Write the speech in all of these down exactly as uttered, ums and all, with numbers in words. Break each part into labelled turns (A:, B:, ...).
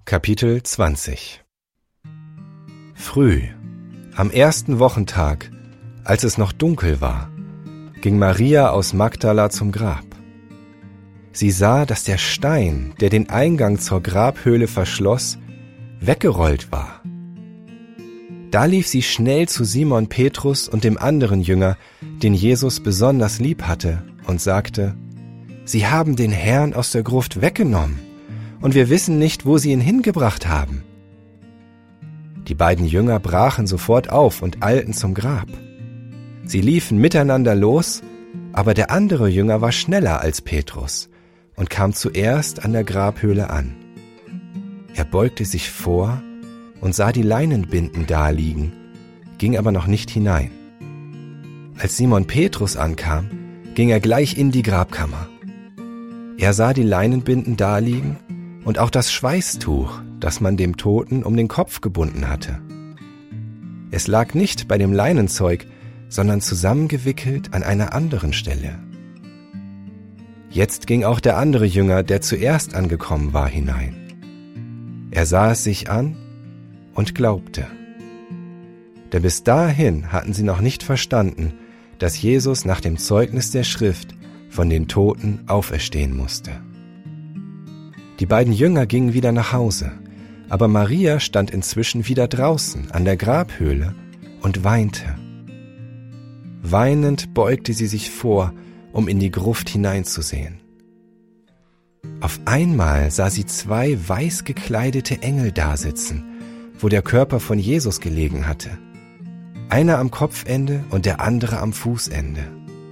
A: Kapitel zwanzig. Früh, am ersten Wochentag, als es noch dunkel war, ging Maria aus Magdala zum Grab. Sie sah, dass der Stein, der den Eingang zur Grabhöhle verschloss, weggerollt war. Da lief sie schnell zu Simon Petrus und dem anderen Jünger, den Jesus besonders lieb hatte, und sagte: Sie haben den Herrn aus der Gruft weggenommen, und wir wissen nicht, wo sie ihn hingebracht haben. Die beiden Jünger brachen sofort auf und eilten zum Grab. Sie liefen miteinander los, aber der andere Jünger war schneller als Petrus und kam zuerst an der Grabhöhle an. Er beugte sich vor und sah die Leinenbinden daliegen, ging aber noch nicht hinein. Als Simon Petrus ankam, ging er gleich in die Grabkammer. Er sah die Leinenbinden daliegen und auch das Schweißtuch, das man dem Toten um den Kopf gebunden hatte. Es lag nicht bei dem Leinenzeug, sondern zusammengewickelt an einer anderen Stelle. Jetzt ging auch der andere Jünger, der zuerst angekommen war, hinein. Er sah es sich an und glaubte. Denn bis dahin hatten sie noch nicht verstanden, dass Jesus nach dem Zeugnis der Schrift von den Toten auferstehen musste. Die beiden Jünger gingen wieder nach Hause, aber Maria stand inzwischen wieder draußen an der Grabhöhle und weinte. Weinend beugte sie sich vor, um in die Gruft hineinzusehen. Auf einmal sah sie zwei weiß gekleidete Engel dasitzen, wo der Körper von Jesus gelegen hatte. Einer am Kopfende und der andere am Fußende.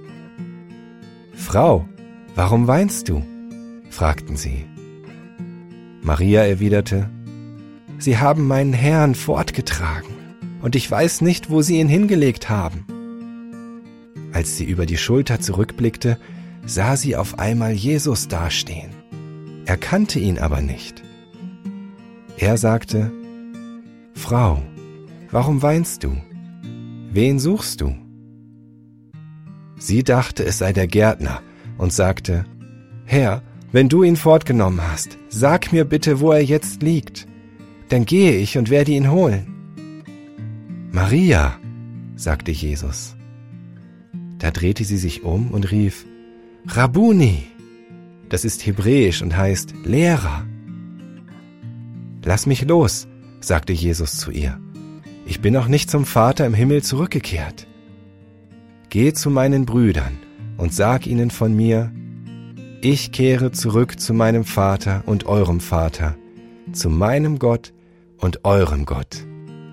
A: »Frau, warum weinst du?« fragten sie. Maria erwiderte: »Sie haben meinen Herrn fortgetragen, und ich weiß nicht, wo sie ihn hingelegt haben.« Als sie über die Schulter zurückblickte, sah sie auf einmal Jesus dastehen. Er kannte ihn aber nicht. Er sagte: »Frau, warum weinst du? Wen suchst du?« Sie dachte, es sei der Gärtner, und sagte: »Herr, wenn du ihn fortgenommen hast, sag mir bitte, wo er jetzt liegt. Dann gehe ich und werde ihn holen.« »Maria«, sagte Jesus. Da drehte sie sich um und rief: »Rabbuni«, das ist hebräisch und heißt Lehrer. »Lass mich los«, sagte Jesus zu ihr. »Ich bin noch nicht zum Vater im Himmel zurückgekehrt. Geh zu meinen Brüdern und sag ihnen von mir: Ich kehre zurück zu meinem Vater und eurem Vater, zu meinem Gott und eurem Gott.«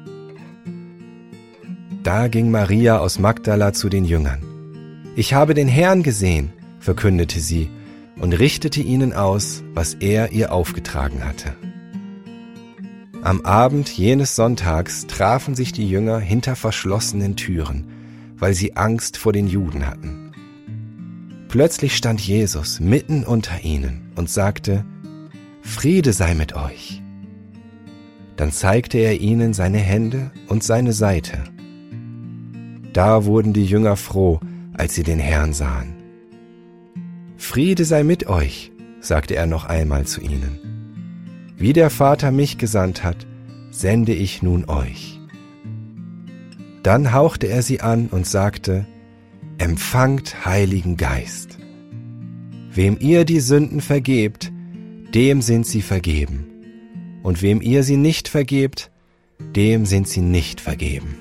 A: Da ging Maria aus Magdala zu den Jüngern. »Ich habe den Herrn gesehen«, verkündete sie und richtete ihnen aus, was er ihr aufgetragen hatte. Am Abend jenes Sonntags trafen sich die Jünger hinter verschlossenen Türen, weil sie Angst vor den Juden hatten. Plötzlich stand Jesus mitten unter ihnen und sagte: »Friede sei mit euch.« Dann zeigte er ihnen seine Hände und seine Seite. Da wurden die Jünger froh, als sie den Herrn sahen. »Friede sei mit euch«, sagte er noch einmal zu ihnen. »Wie der Vater mich gesandt hat, sende ich nun euch.« Dann hauchte er sie an und sagte: »Empfangt Heiligen Geist. Wem ihr die Sünden vergebt, dem sind sie vergeben. Und wem ihr sie nicht vergebt, dem sind sie nicht vergeben.«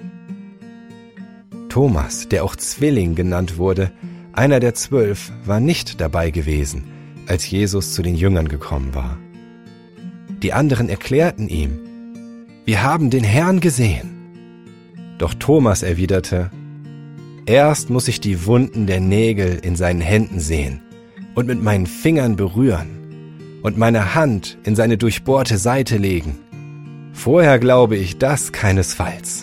A: Thomas, der auch Zwilling genannt wurde, einer der zwölf, war nicht dabei gewesen, als Jesus zu den Jüngern gekommen war. Die anderen erklärten ihm: »Wir haben den Herrn gesehen.« Doch Thomas erwiderte: »Erst muss ich die Wunden der Nägel in seinen Händen sehen und mit meinen Fingern berühren und meine Hand in seine durchbohrte Seite legen. Vorher glaube ich das keinesfalls.«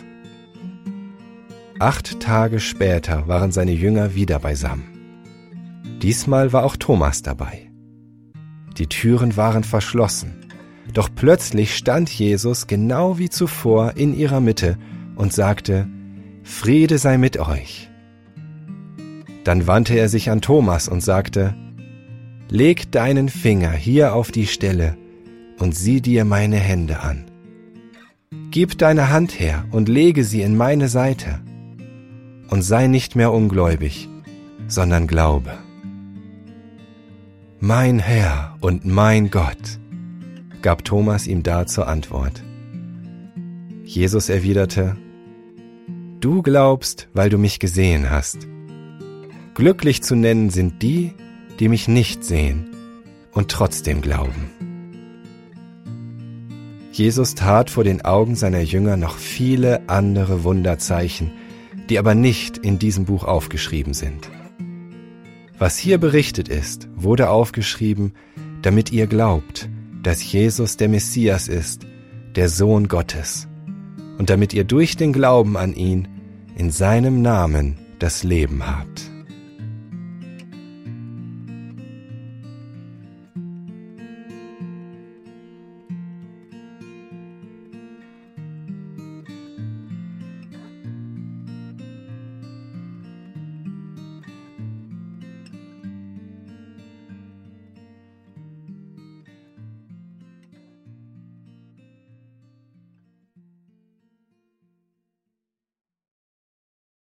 A: Acht Tage später waren seine Jünger wieder beisammen. Diesmal war auch Thomas dabei. Die Türen waren verschlossen, doch plötzlich stand Jesus genau wie zuvor in ihrer Mitte und sagte: »Friede sei mit euch.« Dann wandte er sich an Thomas und sagte: »Leg deinen Finger hier auf die Stelle, und sieh dir meine Hände an. Gib deine Hand her und lege sie in meine Seite. Und sei nicht mehr ungläubig, sondern glaube. Mein Herr und mein Gott, gab Thomas ihm da zur Antwort. Jesus erwiderte: Du glaubst, weil du mich gesehen hast. Glücklich zu nennen sind die, die mich nicht sehen und trotzdem glauben. Jesus tat vor den Augen seiner Jünger noch viele andere Wunderzeichen, die aber nicht in diesem Buch aufgeschrieben sind. Was hier berichtet ist, wurde aufgeschrieben, damit ihr glaubt, dass Jesus der Messias ist, der Sohn Gottes, und damit ihr durch den Glauben an ihn in seinem Namen das Leben habt.